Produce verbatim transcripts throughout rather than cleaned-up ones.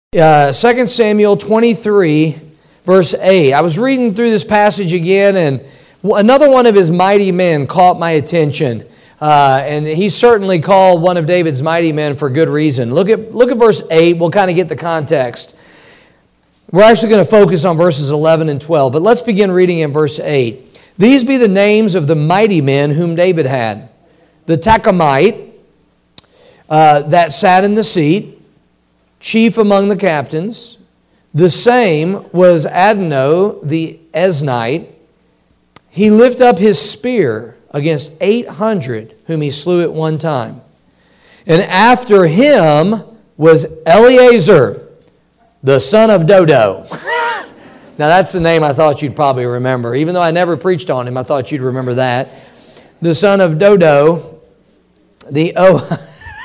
Uh, Second Samuel twenty-three, verse eight. I was reading through this passage again, and another one of his mighty men caught my attention. Uh, and he's certainly called one of David's mighty men for good reason. Look at, look at verse eight. We'll kind of get the context. We're actually going to focus on verses eleven and twelve, but let's begin reading in verse eight. These be the names of the mighty men whom David had. The Tachomite uh, that sat in the seat, chief among the captains. The same was Adno the Eznite. He lifted up his spear against eight hundred, whom he slew at one time. And after him was Eleazar, the son of Dodo. Now that's the name I thought you'd probably remember. Even though I never preached on him, I thought you'd remember that. The son of Dodo, the oh,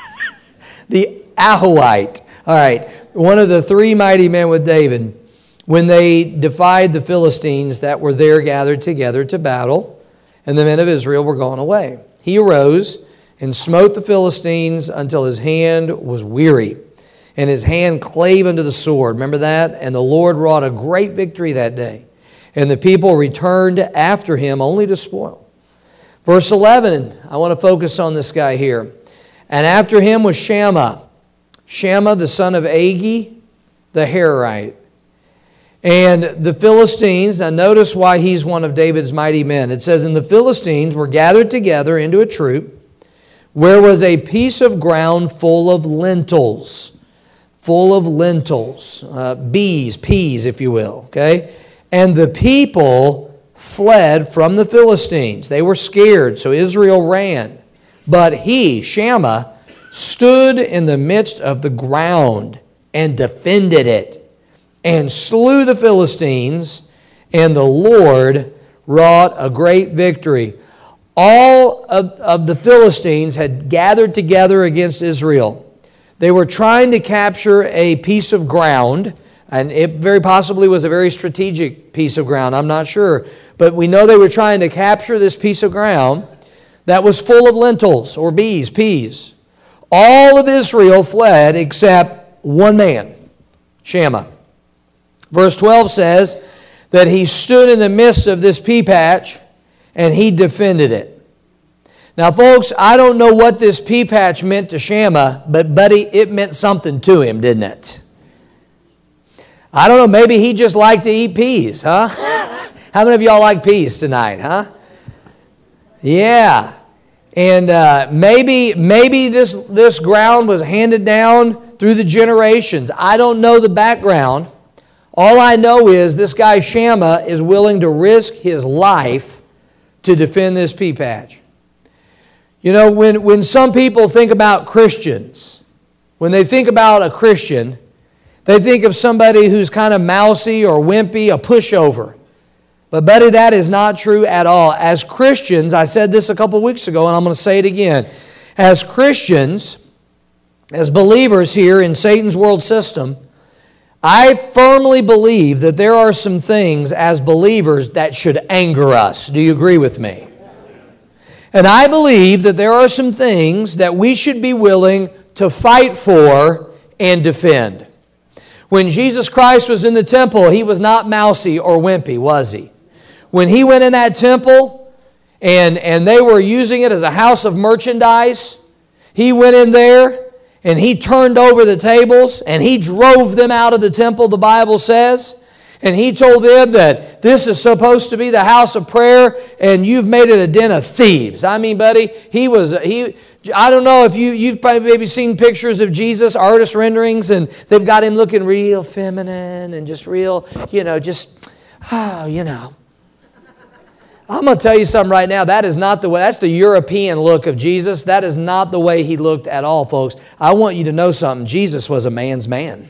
the Ahoite. All right, one of the three mighty men with David, when they defied the Philistines that were there gathered together to battle, and the men of Israel were gone away. He arose and smote the Philistines until his hand was weary, and his hand clave unto the sword. Remember that? And the Lord wrought a great victory that day, and the people returned after him only to spoil. Verse eleven, I want to focus on this guy here. And after him was Shammah. Shammah, the son of Agi, the Hararite. And the Philistines, now notice why he's one of David's mighty men. It says, and the Philistines were gathered together into a troop, where was a piece of ground full of lentils. Full of lentils. Uh, bees, peas, if you will. Okay? And the people fled from the Philistines. They were scared, so Israel ran. But he, Shammah, stood in the midst of the ground and defended it and slew the Philistines, and the Lord wrought a great victory. All of, of the Philistines had gathered together against Israel. They were trying to capture a piece of ground, and it very possibly was a very strategic piece of ground. I'm not sure. But we know they were trying to capture this piece of ground that was full of lentils or bees, peas. All of Israel fled except one man, Shammah. Verse twelve says that he stood in the midst of this pea patch and he defended it. Now, folks, I don't know what this pea patch meant to Shammah, but buddy, it meant something to him, didn't it? I don't know, maybe he just liked to eat peas, huh? How many of y'all like peas tonight, huh? Yeah. And uh, maybe maybe this, this ground was handed down through the generations. I don't know the background. All I know is this guy Shammah is willing to risk his life to defend this pea patch. You know, when, when some people think about Christians, when they think about a Christian, they think of somebody who's kind of mousy or wimpy, a pushover. But buddy, that is not true at all. As Christians, I said this a couple weeks ago, and I'm going to say it again. As Christians, as believers here in Satan's world system, I firmly believe that there are some things as believers that should anger us. Do you agree with me? And I believe that there are some things that we should be willing to fight for and defend. When Jesus Christ was in the temple, he was not mousy or wimpy, was he? When he went in that temple and, and they were using it as a house of merchandise, he went in there and he turned over the tables and he drove them out of the temple, the Bible says. And he told them that this is supposed to be the house of prayer and you've made it a den of thieves. I mean, buddy, he was, he, I don't know if you, you've probably maybe seen pictures of Jesus, artist renderings, and they've got him looking real feminine and just real, you know, just, oh, you know. I'm going to tell you something right now. That is not the way. That's the European look of Jesus. That is not the way he looked at all, folks. I want you to know something. Jesus was a man's man.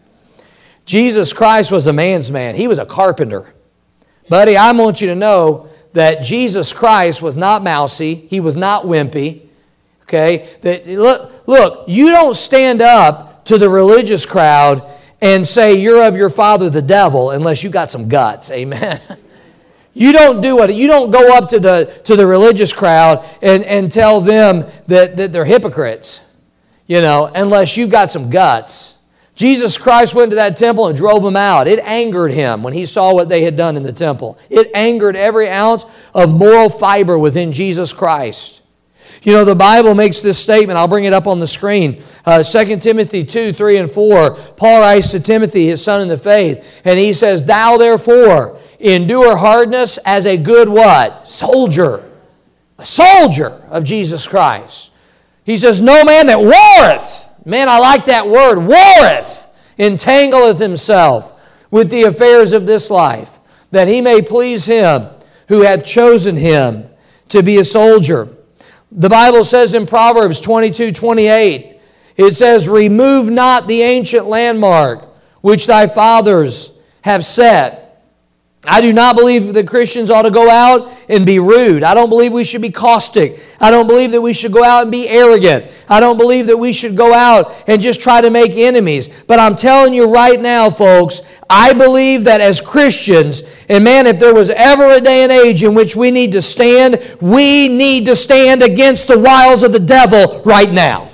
Jesus Christ was a man's man. He was a carpenter. Buddy, I want you to know that Jesus Christ was not mousy. He was not wimpy. Okay? That look, look, you don't stand up to the religious crowd and say you're of your father the devil unless you got some guts. Amen. You don't do it. You don't go up to the to the religious crowd and, and tell them that, that they're hypocrites, you know, unless you've got some guts. Jesus Christ went to that temple and drove them out. It angered him when he saw what they had done in the temple. It angered every ounce of moral fiber within Jesus Christ. You know, the Bible makes this statement. I'll bring it up on the screen. Uh, Second Timothy two, three, and four. Paul writes to Timothy, his son in the faith, and he says, "Thou therefore endure hardness as a good" what? Soldier. A soldier of Jesus Christ. He says, "No man that warreth," man, I like that word, warreth, "entangleth himself with the affairs of this life, that he may please him who hath chosen him to be a soldier." The Bible says in Proverbs twenty-two, twenty-eight, it says, "Remove not the ancient landmark which thy fathers have set." I do not believe that Christians ought to go out and be rude. I don't believe we should be caustic. I don't believe that we should go out and be arrogant. I don't believe that we should go out and just try to make enemies. But I'm telling you right now, folks, I believe that as Christians, and man, if there was ever a day and age in which we need to stand, we need to stand against the wiles of the devil right now.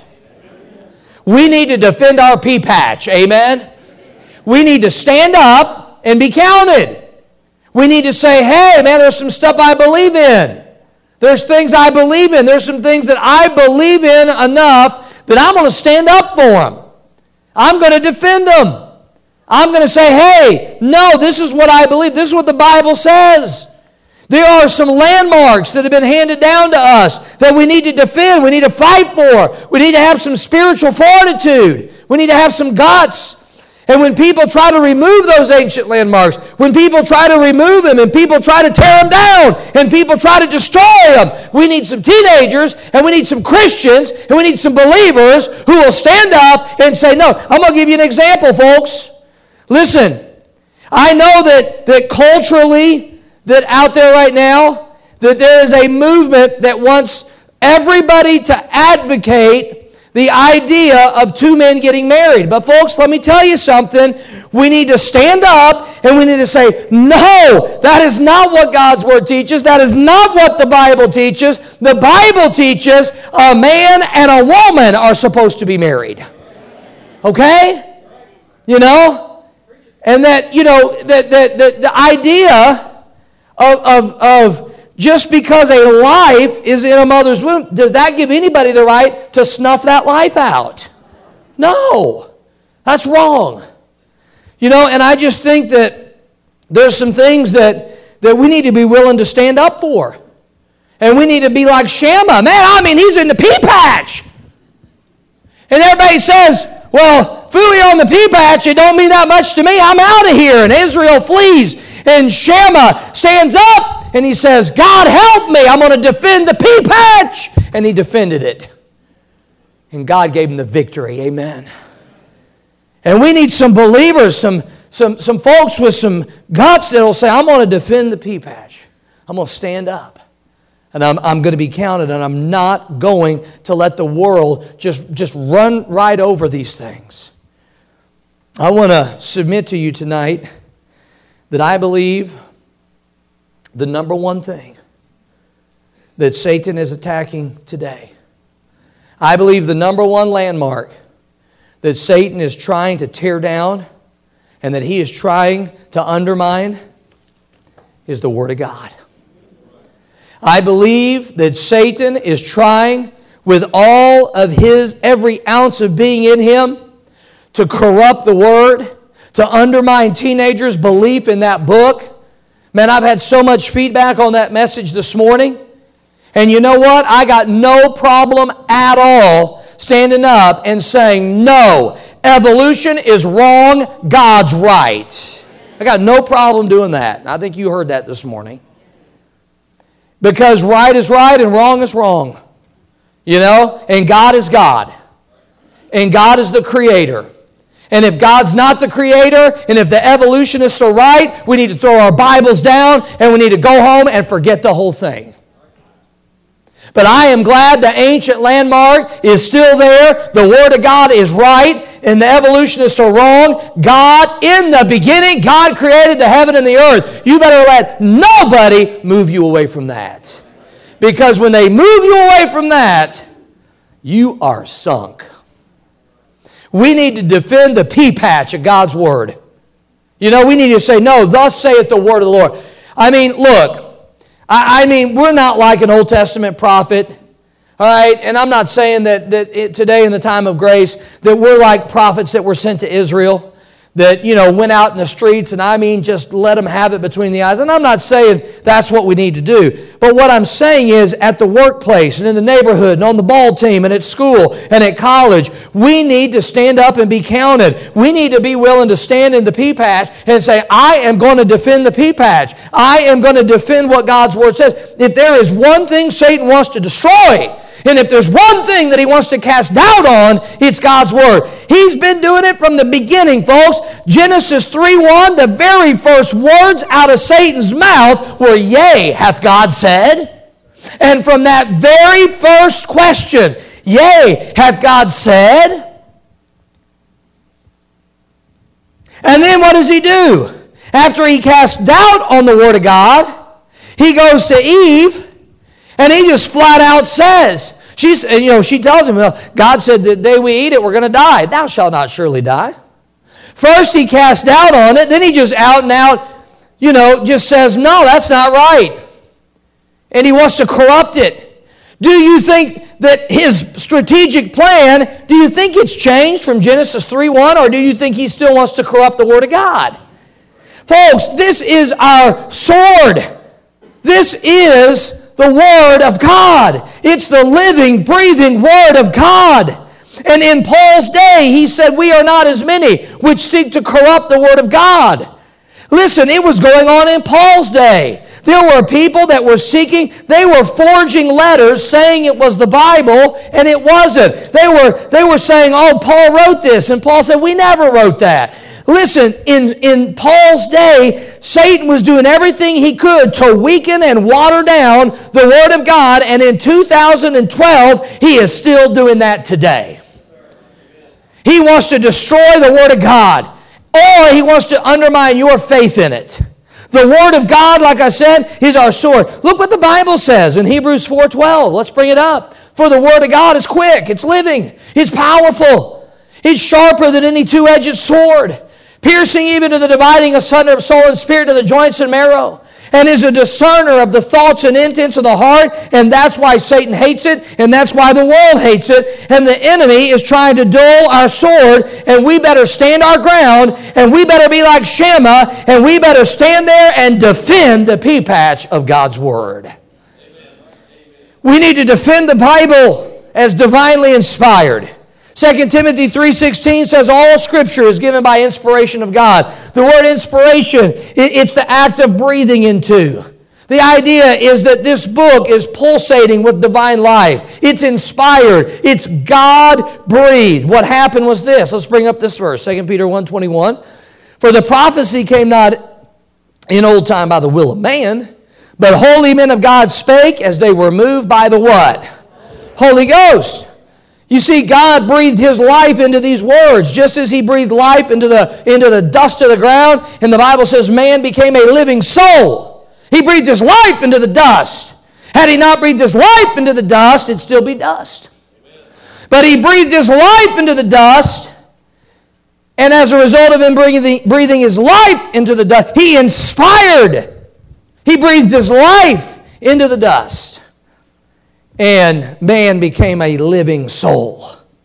We need to defend our pea patch. Amen? We need to stand up and be counted. We need to say, hey, man, there's some stuff I believe in. There's things I believe in. There's some things that I believe in enough that I'm going to stand up for them. I'm going to defend them. I'm going to say, hey, no, this is what I believe. This is what the Bible says. There are some landmarks that have been handed down to us that we need to defend. We need to fight for. We need to have some spiritual fortitude. We need to have some guts. And when people try to remove those ancient landmarks, when people try to remove them and people try to tear them down and people try to destroy them, we need some teenagers and we need some Christians and we need some believers who will stand up and say, no, I'm going to give you an example, folks. Listen, I know that, that culturally, that out there right now, that there is a movement that wants everybody to advocate the idea of two men getting married. But folks, let me tell you something. We need to stand up and we need to say, no, that is not what God's Word teaches. That is not what the Bible teaches. The Bible teaches a man and a woman are supposed to be married. Okay? You know? And that, you know, that, that, that the idea of, of, of just because a life is in a mother's womb, does that give anybody the right to snuff that life out? No. That's wrong. You know, and I just think that there's some things that, that we need to be willing to stand up for. And we need to be like Shammah. Man, I mean, he's in the pea patch. And everybody says, well, Fooey on the pea patch, it don't mean that much to me. I'm out of here. And Israel flees. And Shammah stands up. And he says, God help me, I'm going to defend the pea patch. And he defended it. And God gave him the victory. Amen. And we need some believers, some, some, some folks with some guts that will say, I'm going to defend the pea patch. I'm going to stand up. And I'm, I'm going to be counted. And I'm not going to let the world just, just run right over these things. I want to submit to you tonight that I believe the number one thing that Satan is attacking today, I believe the number one landmark that Satan is trying to tear down and that he is trying to undermine is the Word of God. I believe that Satan is trying with all of his, every ounce of being in him, to corrupt the Word, to undermine teenagers' belief in that book. Man, I've had so much feedback on that message this morning. And you know what? I got no problem at all standing up and saying, no, evolution is wrong, God's right. I got no problem doing that. I think you heard that this morning. Because right is right and wrong is wrong. You know? And God is God. And God is the Creator. And if God's not the Creator, and if the evolutionists are right, we need to throw our Bibles down and we need to go home and forget the whole thing. But I am glad the ancient landmark is still there. The Word of God is right, and the evolutionists are wrong. God, in the beginning, God created the heaven and the earth. You better let nobody move you away from that. Because when they move you away from that, you are sunk. We need to defend the pea patch of God's Word. You know, we need to say, no, thus saith the word of the Lord. I mean, look, I, I mean, we're not like an Old Testament prophet, all right? And I'm not saying that, that it, today in the time of grace that we're like prophets that were sent to Israel, that, you know, went out in the streets and I mean just let them have it between the eyes. And I'm not saying that's what we need to do. But what I'm saying is at the workplace and in the neighborhood and on the ball team and at school and at college, we need to stand up and be counted. We need to be willing to stand in the pea patch and say, I am going to defend the pea patch. I am going to defend what God's Word says. If there is one thing Satan wants to destroy, and if there's one thing that he wants to cast doubt on, it's God's Word. He's been doing it from the beginning, folks. Genesis three one, the very first words out of Satan's mouth were, yea, hath God said? And from that very first question, yea, hath God said? And then what does he do? After he casts doubt on the Word of God, he goes to Eve, and he just flat out says, she's, you know, she tells him, well, God said the day we eat it, we're going to die. Thou shalt not surely die. First he casts doubt on it, then he just out and out, you know, just says, no, that's not right. And he wants to corrupt it. Do you think that his strategic plan, do you think it's changed from Genesis three one, or do you think he still wants to corrupt the Word of God? Folks, this is our sword. This is the Word of God. It's the living, breathing Word of God. And in Paul's day, he said, we are not as many which seek to corrupt the Word of God. Listen, it was going on in Paul's day. There were people that were seeking, they were forging letters saying it was the Bible, and it wasn't. They were, they were saying, oh, Paul wrote this, and Paul said, we never wrote that. Listen, in, in Paul's day, Satan was doing everything he could to weaken and water down the Word of God, and in two thousand twelve, he is still doing that today. He wants to destroy the Word of God, or he wants to undermine your faith in it. The Word of God, like I said, is our sword. Look what the Bible says in Hebrews four twelve. Let's bring it up. For the Word of God is quick, it's living, it's powerful, it's sharper than any two-edged sword, piercing even to the dividing asunder of soul and spirit, to the joints and marrow, and is a discerner of the thoughts and intents of the heart. And that's why Satan hates it, and that's why the world hates it, and the enemy is trying to dull our sword, and we better stand our ground, and we better be like Shammah, and we better stand there and defend the pea patch of God's Word. Amen. We need to defend the Bible as divinely inspired. Second Timothy three sixteen says all Scripture is given by inspiration of God. The word inspiration, it's the act of breathing into. The idea is that this book is pulsating with divine life. It's inspired. It's God-breathed. What happened was this. Let's bring up this verse, Second Peter one twenty-one. For the prophecy came not in old time by the will of man, but holy men of God spake as they were moved by the what? Holy Ghost. You see, God breathed His life into these words, just as He breathed life into the, into the dust of the ground. And the Bible says man became a living soul. He breathed His life into the dust. Had He not breathed His life into the dust, it'd still be dust. Amen. But He breathed His life into the dust, and as a result of Him breathing, breathing His life into the dust, He inspired. He breathed His life into the dust. And man became a living soul.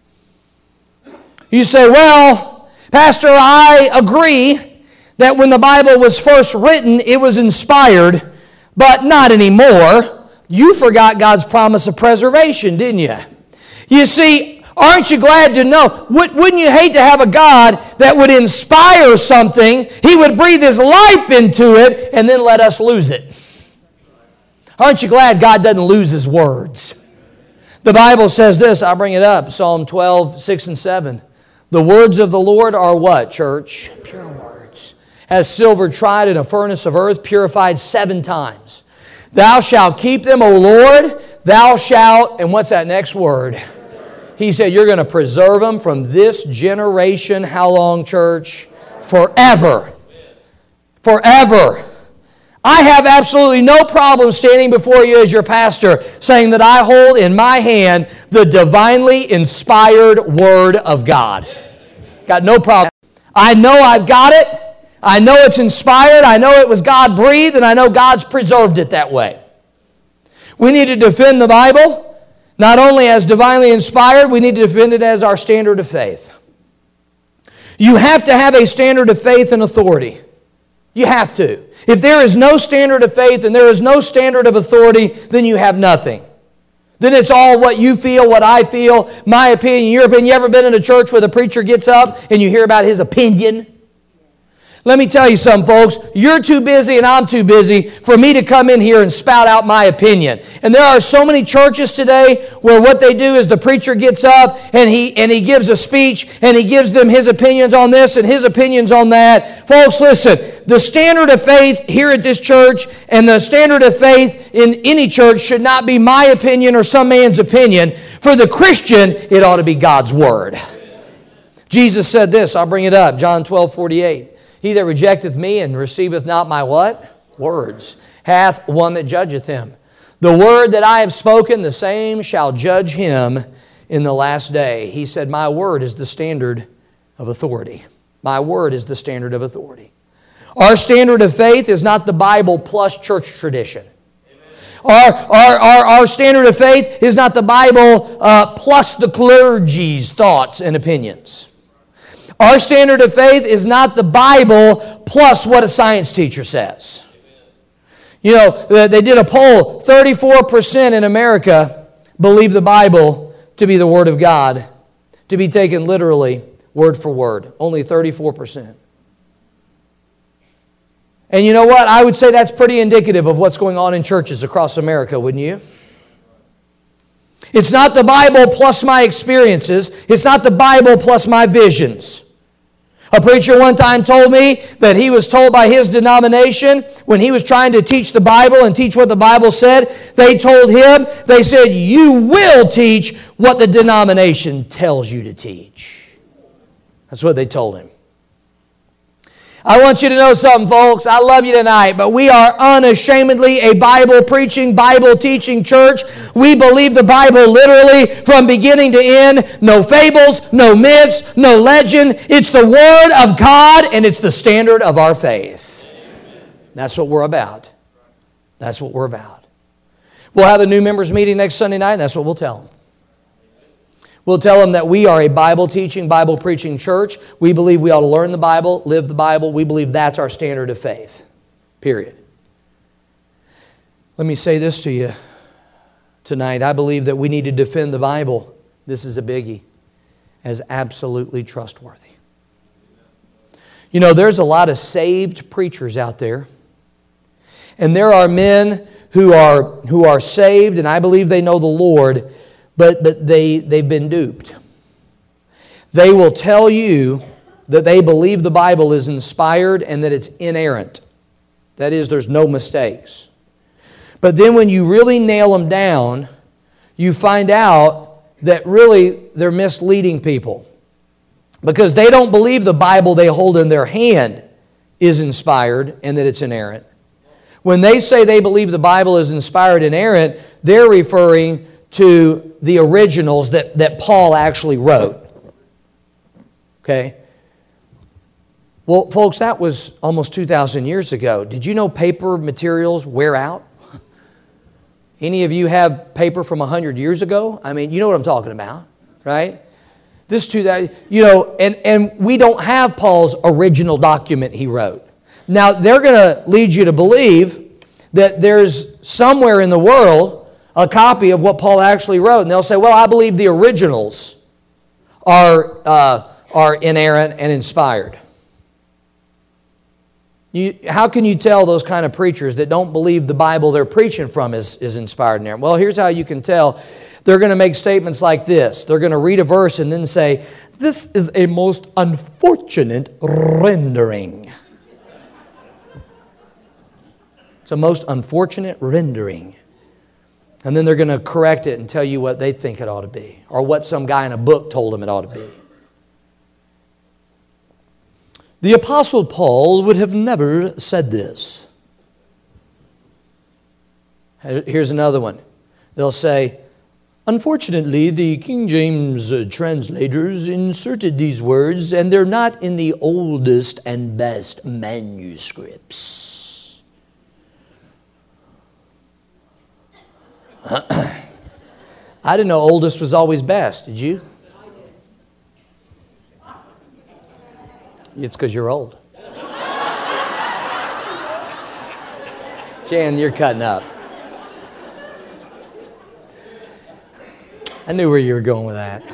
You say, well, Pastor, I agree that when the Bible was first written, it was inspired, but not anymore. You forgot God's promise of preservation, didn't you? You see, aren't you glad to know? Wouldn't you hate to have a God that would inspire something, He would breathe His life into it, and then let us lose it? Aren't you glad God doesn't lose His words? The Bible says this, I'll bring it up, Psalm twelve, six and seven. The words of the Lord are what, church? Pure words. As silver tried in a furnace of earth, purified seven times. Thou shalt keep them, O Lord. Thou shalt, and what's that next word? He said, you're going to preserve them from this generation. How long, church? Forever. Forever. I have absolutely no problem standing before you as your pastor saying that I hold in my hand the divinely inspired Word of God. Got no problem. I know I've got it. I know it's inspired. I know it was God-breathed, and I know God's preserved it that way. We need to defend the Bible, not only as divinely inspired, we need to defend it as our standard of faith. You have to have a standard of faith and authority. You have to. If there is no standard of faith and there is no standard of authority, then you have nothing. Then it's all what you feel, what I feel, my opinion, your opinion. You ever been in a church where the preacher gets up and you hear about his opinion? Let me tell you something, folks. You're too busy and I'm too busy for me to come in here and spout out my opinion. And there are so many churches today where what they do is the preacher gets up and he and he gives a speech and he gives them his opinions on this and his opinions on that. Folks, listen. The standard of faith here at this church and the standard of faith in any church should not be my opinion or some man's opinion. For the Christian, it ought to be God's Word. Jesus said this. I'll bring it up. John twelve forty-eight. He that rejecteth me and receiveth not my what? Words, hath one that judgeth him. The word that I have spoken, the same shall judge him in the last day. He said, my word is the standard of authority. My word is the standard of authority. Our standard of faith is not the Bible plus church tradition. Our, our, our, our standard of faith is not the Bible uh, plus the clergy's thoughts and opinions. Our standard of faith is not the Bible plus what a science teacher says. You know, they did a poll. thirty-four percent in America believe the Bible to be the Word of God, to be taken literally, word for word. Only thirty-four percent. And you know what? I would say that's pretty indicative of what's going on in churches across America, wouldn't you? It's not the Bible plus my experiences. It's not the Bible plus my visions. A preacher one time told me that he was told by his denomination when he was trying to teach the Bible and teach what the Bible said, they told him, they said, you will teach what the denomination tells you to teach. That's what they told him. I want you to know something, folks. I love you tonight, but we are unashamedly a Bible-preaching, Bible-teaching church. We believe the Bible literally from beginning to end. No fables, no myths, no legend. It's the Word of God, and it's the standard of our faith. That's what we're about. That's what we're about. We'll have a new members meeting next Sunday night, and that's what we'll tell them. We'll tell them that we are a Bible-teaching, Bible-preaching church. We believe we ought to learn the Bible, live the Bible. We believe that's our standard of faith. Period. Let me say this to you tonight. I believe that we need to defend the Bible. This is a biggie. As absolutely trustworthy. You know, there's a lot of saved preachers out there. And there are men who are, who are saved, and I believe they know the Lord, But, but they, they've been duped. They will tell you that they believe the Bible is inspired and that it's inerrant. That is, there's no mistakes. But then when you really nail them down, you find out that really they're misleading people. Because they don't believe the Bible they hold in their hand is inspired and that it's inerrant. When they say they believe the Bible is inspired and inerrant, they're referring to the originals that, that Paul actually wrote. Okay? Well, folks, that was almost two thousand years ago. Did you know paper materials wear out? Any of you have paper from one hundred years ago? I mean, you know what I'm talking about, right? This two that you know, and, and we don't have Paul's original document he wrote. Now, they're going to lead you to believe that there's somewhere in the world a copy of what Paul actually wrote. And they'll say, well, I believe the originals are, uh, are inerrant and inspired. You, how can you tell those kind of preachers that don't believe the Bible they're preaching from is, is inspired and inerrant? Well, here's how you can tell. They're going to make statements like this. They're going to read a verse and then say, this is a most unfortunate rendering. It's a most unfortunate rendering. And then they're going to correct it and tell you what they think it ought to be, or what some guy in a book told them it ought to be. The Apostle Paul would have never said this. Here's another one. They'll say, Unfortunately, the King James uh, translators inserted these words, and they're not in the oldest and best manuscripts. I didn't know oldest was always best, did you? It's because you're old. Jan, you're cutting up. I knew where you were going with that.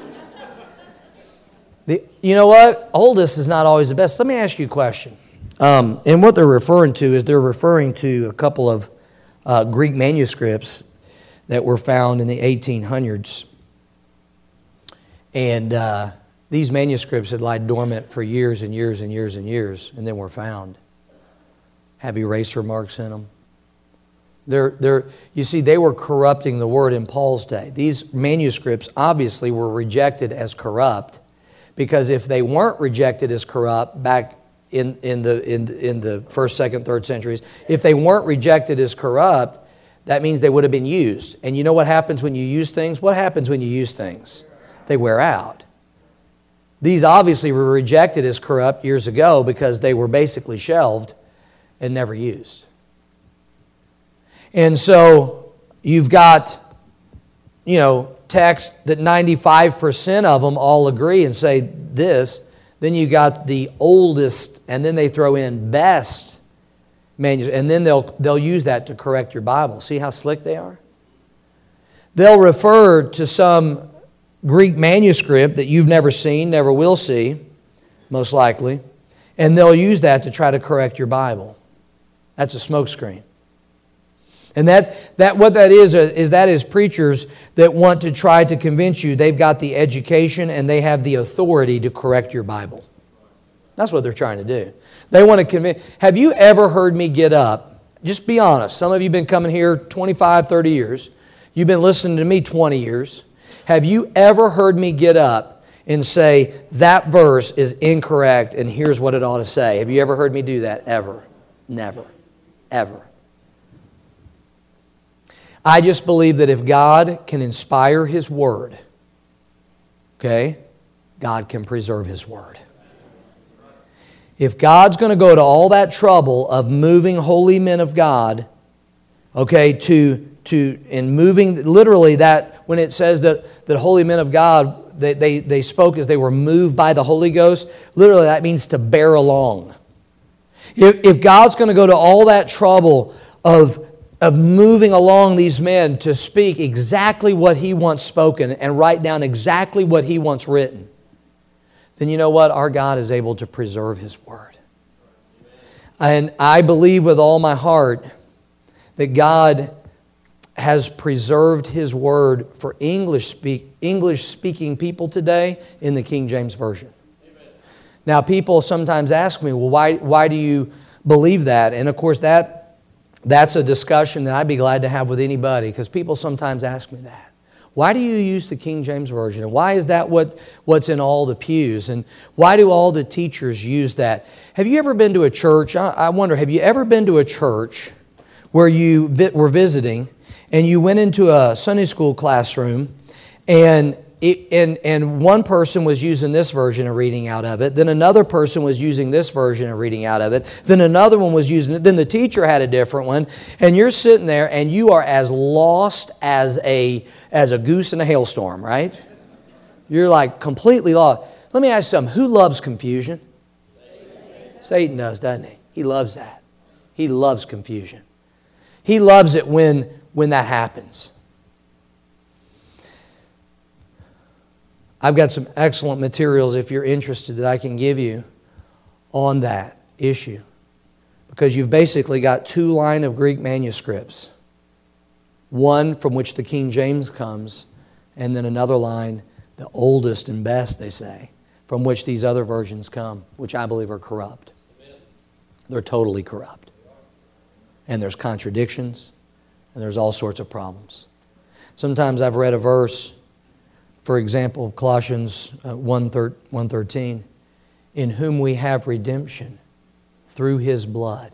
The, you know what? Oldest is not always the best. Let me ask you a question. Um, and what they're referring to is they're referring to a couple of uh, Greek manuscripts that were found in the eighteen hundreds. And uh, these manuscripts had lied dormant for years and years and years and years, and then were found. Have eraser marks in them. They're, they're, you see, they were corrupting the word in Paul's day. These manuscripts obviously were rejected as corrupt, because if they weren't rejected as corrupt back in, in, the, in, in the first, second, third centuries, if they weren't rejected as corrupt, that means they would have been used. And you know what happens when you use things? What happens when you use things? They wear out. These obviously were rejected as corrupt years ago because they were basically shelved and never used. And so you've got, you know, texts that ninety-five percent of them all agree and say this. Then you got the oldest, and then they throw in best manuscript, and then they'll they'll use that to correct your Bible. See how slick they are? They'll refer to some Greek manuscript that you've never seen, never will see, most likely, and they'll use that to try to correct your Bible. That's a smokescreen. And that, that what that is, is that is preachers that want to try to convince you they've got the education and they have the authority to correct your Bible. That's what they're trying to do. They want to convince. Have you ever heard me get up? Just be honest. Some of you have been coming here twenty-five, thirty years. You've been listening to me twenty years. Have you ever heard me get up and say, that verse is incorrect and here's what it ought to say? Have you ever heard me do that? Ever. Never. Ever. I just believe that if God can inspire His Word, okay, God can preserve His Word. If God's going to go to all that trouble of moving holy men of God, okay, to, to and moving, literally that, when it says that, that holy men of God, they, they, they spoke as they were moved by the Holy Ghost, literally that means to bear along. If, if God's going to go to all that trouble of of moving along these men to speak exactly what He wants spoken and write down exactly what He wants written, then you know what? Our God is able to preserve His Word. And I believe with all my heart that God has preserved His Word for English speak, English-speaking people today in the King James Version. Amen. Now, people sometimes ask me, well, why, why do you believe that? And of course, that That's a discussion that I'd be glad to have with anybody, because people sometimes ask me that. Why do you use the King James Version? And why is that what, what's in all the pews? And why do all the teachers use that? Have you ever been to a church? I, I wonder, have you ever been to a church where you vi- were visiting and you went into a Sunday school classroom and It, and, and one person was using this version and reading out of it. Then another person was using this version and reading out of it. Then another one was using it. Then the teacher had a different one. And you're sitting there and you are as lost as a, as a goose in a hailstorm, right? You're like completely lost. Let me ask you something. Who loves confusion? Satan, Satan does, doesn't he? He loves that. He loves confusion. He loves it when, when that happens. I've got some excellent materials, if you're interested, that I can give you on that issue. Because you've basically got two line of Greek manuscripts. One from which the King James comes, and then another line, the oldest and best, they say, from which these other versions come, which I believe are corrupt. They're totally corrupt. And there's contradictions, and there's all sorts of problems. Sometimes I've read a verse, for example, Colossians one thirteen, in whom we have redemption through His blood,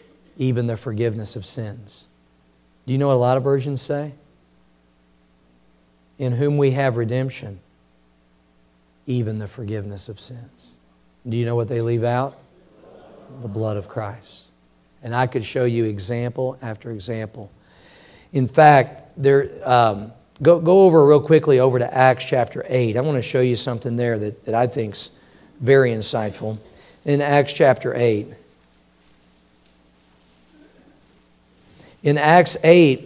even the forgiveness of sins. Do you know what a lot of versions say? in whom we have redemption, even the forgiveness of sins. Do you know what they leave out? The blood of Christ. And I could show you example after example. In fact, there, um, go, go over real quickly over to Acts chapter eight. I want to show you something there that, that I think's very insightful. In Acts chapter eight. In Acts eight,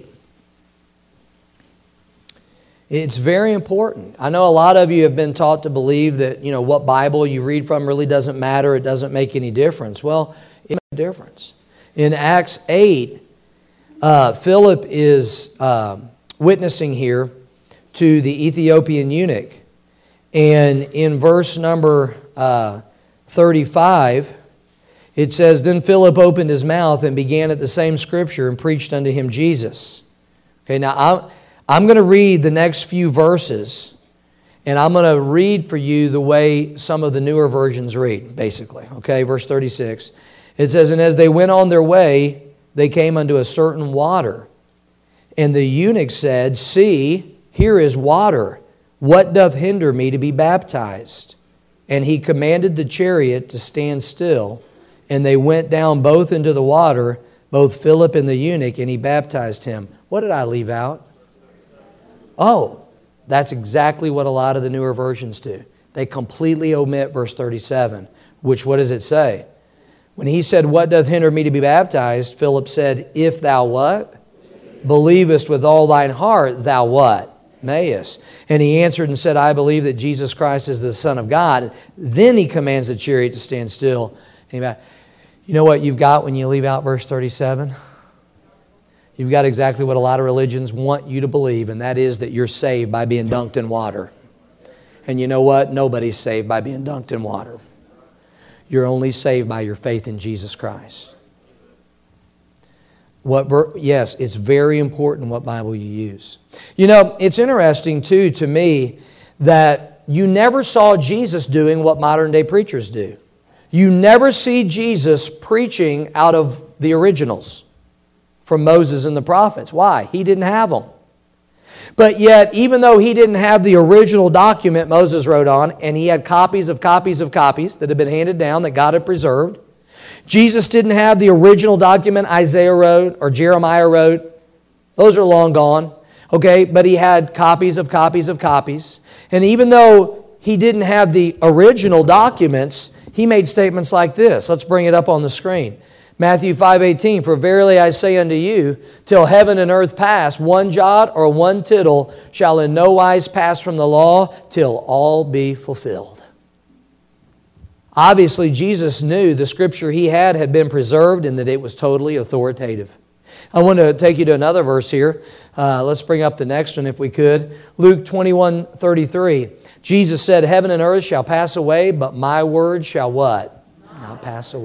it's very important. I know a lot of you have been taught to believe that, you know, what Bible you read from really doesn't matter. It doesn't make any difference. Well, it makes a difference. In Acts eight, uh, Philip is uh, witnessing here to the Ethiopian eunuch. And in verse number uh, thirty-five, it says, "Then Philip opened his mouth and began at the same scripture and preached unto him Jesus." Okay, now I'm, I'm going to read the next few verses, and I'm going to read for you the way some of the newer versions read, basically. Okay, verse thirty-six. It says, "And as they went on their way, they came unto a certain water. And the eunuch said, See, here is water. What doth hinder me to be baptized? And he commanded the chariot to stand still. And they went down both into the water, both Philip and the eunuch, and he baptized him." What did I leave out? Oh, that's exactly what a lot of the newer versions do. They completely omit verse thirty-seven, which, what does it say? When he said, "What doth hinder me to be baptized?" Philip said, "If thou what? Believest with all thine heart, thou what? Mayest." And he answered and said, "I believe that Jesus Christ is the Son of God." Then he commands the chariot to stand still. You know what you've got when you leave out verse thirty-seven? You've got exactly what a lot of religions want you to believe, and that is that you're saved by being dunked in water. And you know what? Nobody's saved by being dunked in water. You're only saved by your faith in Jesus Christ. What ver- yes, it's very important what Bible you use. You know, it's interesting too to me that you never saw Jesus doing what modern day preachers do. You never see Jesus preaching out of the originals from Moses and the prophets. Why? He didn't have them. But yet, even though he didn't have the original document Moses wrote on, and he had copies of copies of copies that had been handed down that God had preserved, Jesus didn't have the original document Isaiah wrote or Jeremiah wrote. Those are long gone. Okay, but he had copies of copies of copies. And even though he didn't have the original documents, he made statements like this. Let's bring it up on the screen. Matthew five eighteen, "For verily I say unto you, till heaven and earth pass, one jot or one tittle shall in no wise pass from the law, till all be fulfilled." Obviously, Jesus knew the scripture he had had been preserved and that it was totally authoritative. I want to take you to another verse here. Uh, let's bring up the next one if we could. Luke twenty-one thirty-three. Jesus said, "Heaven and earth shall pass away, but my word shall" what? Not pass away.